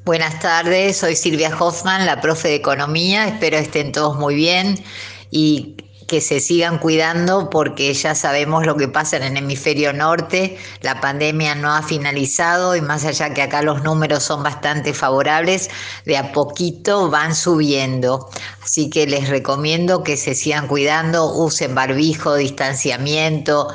Buenas tardes, soy Silvia Hoffman, la profe de Economía. Espero estén todos muy bien y que se sigan cuidando porque ya sabemos lo que pasa en el hemisferio norte. La pandemia no ha finalizado y más allá que acá los números son bastante favorables, de a poquito van subiendo. Así que les recomiendo que se sigan cuidando, usen barbijo, distanciamiento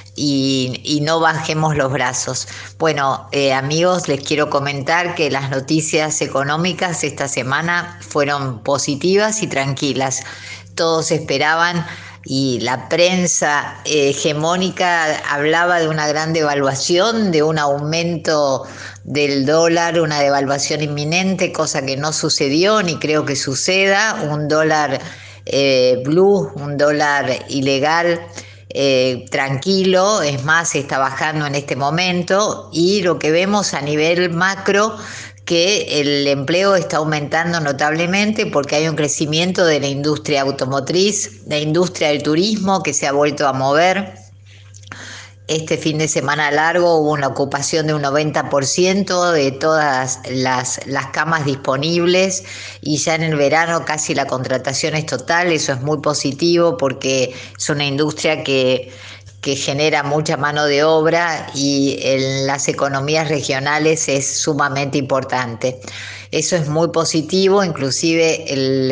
y no bajemos los brazos. Bueno, amigos, les quiero comentar que las noticias económicas esta semana fueron positivas y tranquilas. Todos esperaban y la prensa hegemónica hablaba de una gran devaluación, de un aumento del dólar, una devaluación inminente, cosa que no sucedió ni creo que suceda. Un dólar blue, un dólar ilegal, tranquilo, es más, está bajando en este momento y lo que vemos a nivel macro que el empleo está aumentando notablemente porque hay un crecimiento de la industria automotriz, la industria del turismo que se ha vuelto a mover. Este fin de semana largo hubo una ocupación de un 90% de todas las camas disponibles y ya en el verano casi la contratación es total. Eso es muy positivo porque es una industria que genera mucha mano de obra y en las economías regionales es sumamente importante. Eso es muy positivo, inclusive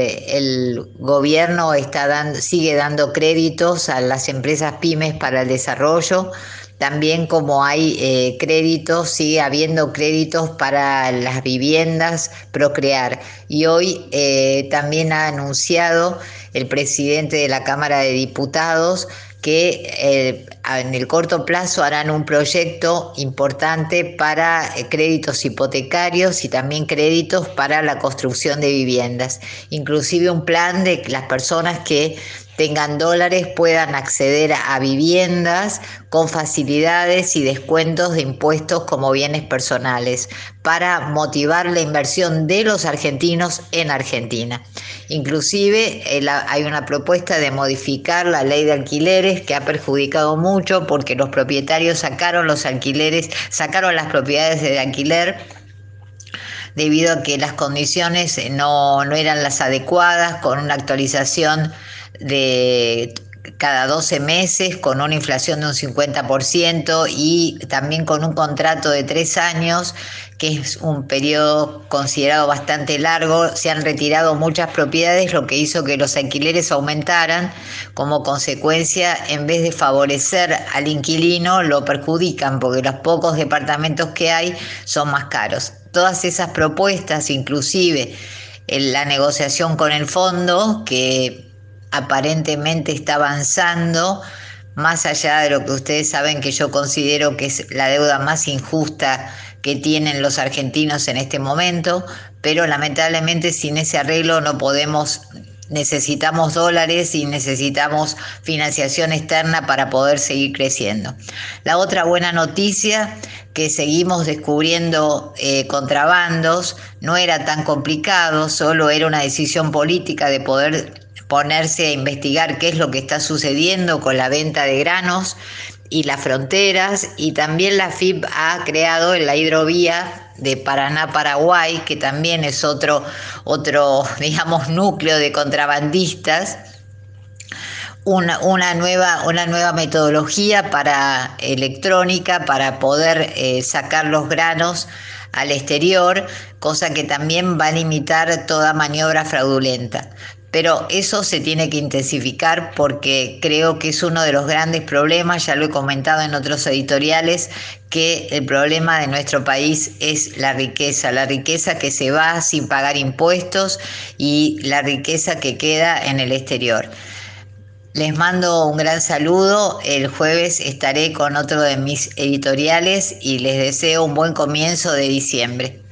el gobierno sigue dando créditos a las empresas pymes para el desarrollo. También como hay créditos, sigue habiendo créditos para las viviendas Procrear. Y hoy también ha anunciado el presidente de la Cámara de Diputados que en el corto plazo harán un proyecto importante para créditos hipotecarios y también créditos para la construcción de viviendas. Inclusive un plan de que las personas que tengan dólares puedan acceder a viviendas con facilidades y descuentos de impuestos como bienes personales para motivar la inversión de los argentinos en Argentina. Inclusive hay una propuesta de modificar la ley de alquileres que ha perjudicado mucho porque los propietarios sacaron los alquileres, sacaron las propiedades de alquiler debido a que las condiciones no eran las adecuadas, con una actualización de cada 12 meses, con una inflación de un 50% y también con un contrato de 3 años, que es un periodo considerado bastante largo. Se han retirado muchas propiedades, lo que hizo que los alquileres aumentaran. Como consecuencia, en vez de favorecer al inquilino, lo perjudican porque los pocos departamentos que hay son más caros. Todas esas propuestas, inclusive en la negociación con el fondo, que aparentemente está avanzando, más allá de lo que ustedes saben que yo considero que es la deuda más injusta que tienen los argentinos en este momento, pero lamentablemente sin ese arreglo no podemos. Necesitamos dólares y necesitamos financiación externa para poder seguir creciendo. La otra buena noticia, que seguimos descubriendo contrabandos, no era tan complicado, solo era una decisión política de poder ponerse a investigar qué es lo que está sucediendo con la venta de granos y las fronteras, y también la FIP ha creado la hidrovía de Paraná-Paraguay, que también es otro, digamos, núcleo de contrabandistas. Una nueva metodología para electrónica para poder sacar los granos al exterior, cosa que también va a limitar toda maniobra fraudulenta. Pero eso se tiene que intensificar porque creo que es uno de los grandes problemas, ya lo he comentado en otros editoriales, que el problema de nuestro país es la riqueza que se va sin pagar impuestos y la riqueza que queda en el exterior. Les mando un gran saludo. El jueves estaré con otro de mis editoriales y les deseo un buen comienzo de diciembre.